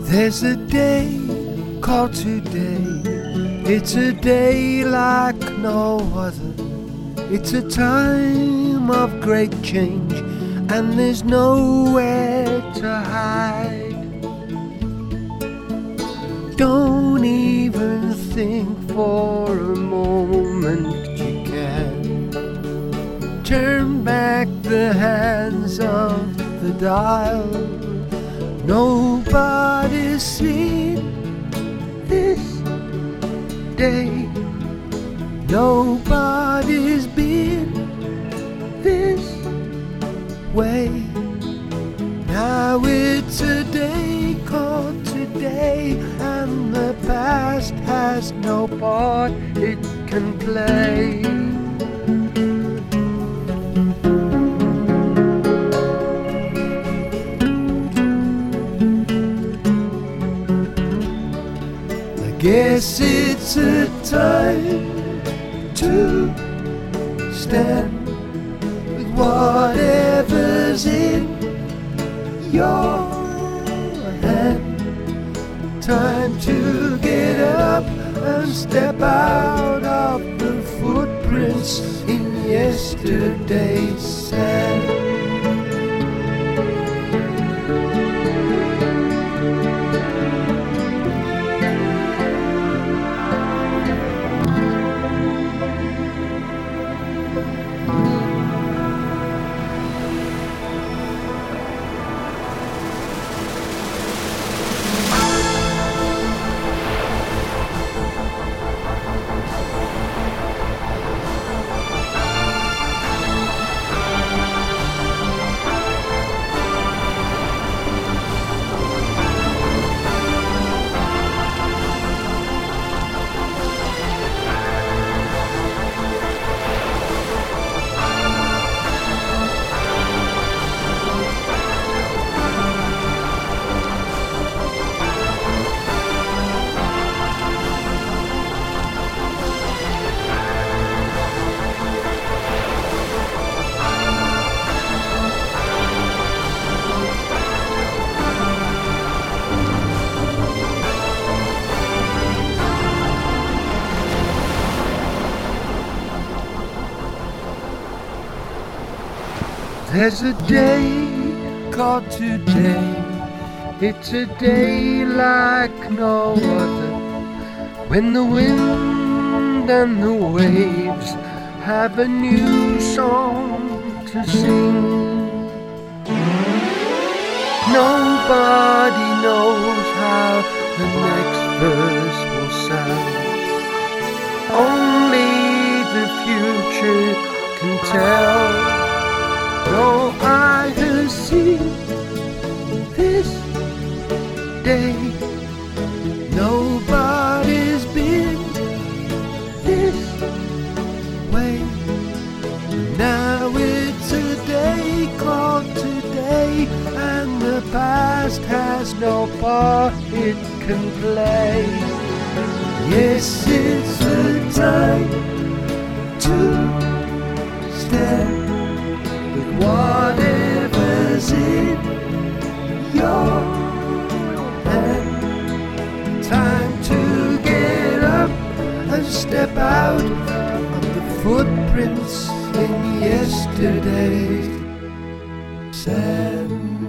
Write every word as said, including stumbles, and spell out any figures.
There's a day called today. It's a day like no other. It's a time of great change, and there's nowhere to hide. Don't even think for a moment you can turn back the hands of the dial. Nobody's seen this day. Nobody's been this way. Now it's a day called today, and the past has no part it can play. Guess it's a time to stand with whatever's in your hand. Time to get up and step out of the footprints in yesterday's sand. There's a day called today. It's a day like no other, when the wind and the waves have a new song to sing. Nobody knows how the next verse will sound. Only the future can tell. No eye has seen this day. Nobody's been this way. Now it's a day called today, and the past has no part it can play. Yes, it's the time to stand with whatever's in your hand. Time to get up and step out of the footprints in yesterday's sand.